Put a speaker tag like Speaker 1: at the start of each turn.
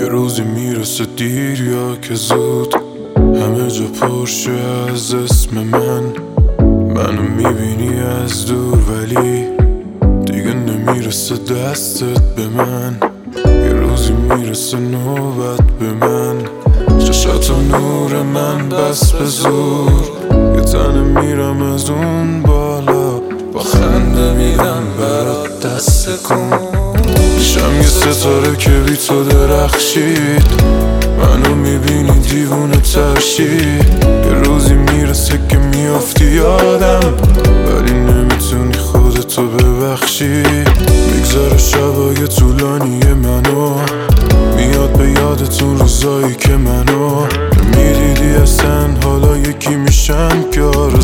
Speaker 1: روزی میرسه دیر یا که زود، همه جا پرشه از اسم منو میبینی از دور ولی دیگه نمیرسه دستت به من. یه روزی میرسه نوبت به من، چشاتو نور من بس به زور، یه تنه میرم از اون بالا، با خنده میدم برات دست کن. پیشم یه ستاره که بی تو درخشید، منو میبینی دیوونه ترشی. یه روزی میرسه که میافتی یادم، ولی نمیتونی خودتو ببخشی. میگذاره شبای طولانی منو، میاد به یادتون روزایی که منو نمیدیدی اصلا، حالا یکی میشم که